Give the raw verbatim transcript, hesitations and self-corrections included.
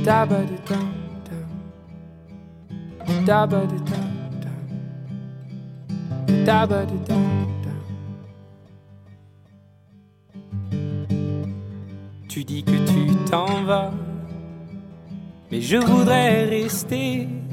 Tu dis que tu t'en vas, mais je voudrais rester.